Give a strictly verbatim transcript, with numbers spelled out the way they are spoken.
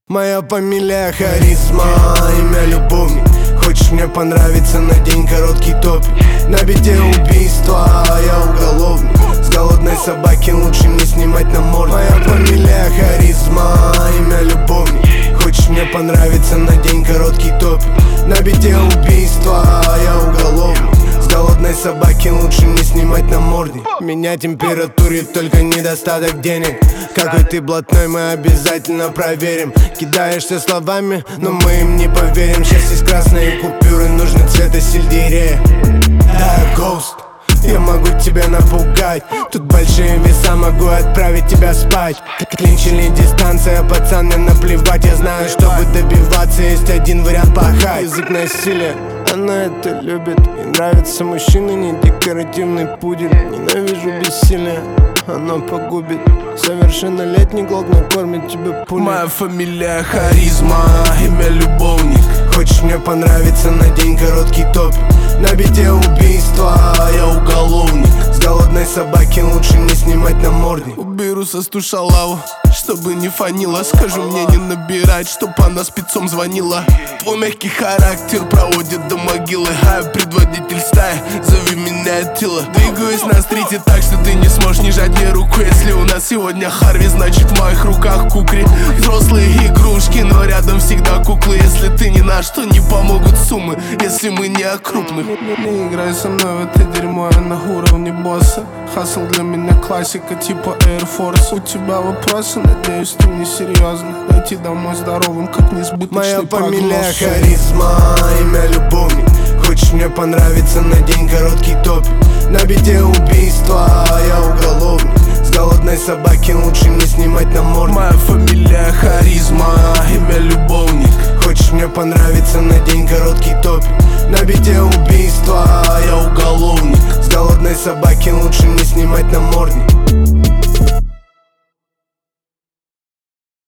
Моя фамилия Харизма, имя любовник. Хочешь мне понравиться, надень короткий топик. На бите убийства, я уголовник. С голодной собаки лучше не снимать намордник. Моя фамилия Харизма, имя любовник. Хочешь мне понравиться, надень короткий топик. На бите убийства, я уголовник. С голодной собаки лучше не снимать намордник. Меня температурит только недостаток денег. Какой ты блатной, мы обязательно проверим. Кидаешься словами, но мы им не поверим. Сейчас есть красные купюры, нужны цвета сельдерея. Да, Ghost, я могу тебя напугать. Тут большие веса, могу отправить тебя спать. Клинч или дистанция, пацан, мне наплевать. Я знаю, чтобы добиваться, есть один вариант пахать. Язык насилия, она это любит. Ей нравятся мужчины, не декоративный пудель. Ненавижу бессилие, оно погубит. Совершеннолетний глок накормит тебя пулей. Моя фамилия Харизма, имя любовник. Хочешь мне понравиться, надень короткий топик. На бите убийства, я уголовник. С голодной собаки лучше не снимать намордник. Уберу со сту шалаву, чтобы не фанила. Скажу мне не набирать, чтоб она спецом звонила. Твой мягкий характер проводит до могилы. А я предводитель стаи, зови меня Аттила. Двигаюсь на стрите так, что ты не сможешь не жать мне руку. Если у нас сегодня Харви, значит в моих руках кукри. Взрослые игрушки, но рядом всегда куклы. Если ты не наш, то не помогут суммы, если мы не о крупных. Не играй со мной в это дерьмо, я на уровне босса. Хасл для меня классика типа Air Force. У тебя вопросы, надеюсь, ты не серьезно. Дойти домой здоровым, как несбыточный Моя прогноз. фамилия Харизма, имя любовник. Хочешь мне понравиться, надень короткий топик. На бите убийства, я уголовник. С голодной собаки лучше не снимать намордник. Моя фамилия Харизма, имя любовник. Хочешь мне понравиться, надень короткий топик. На бите убийства, я уголовник. С голодной собаки лучше не снимать намордник.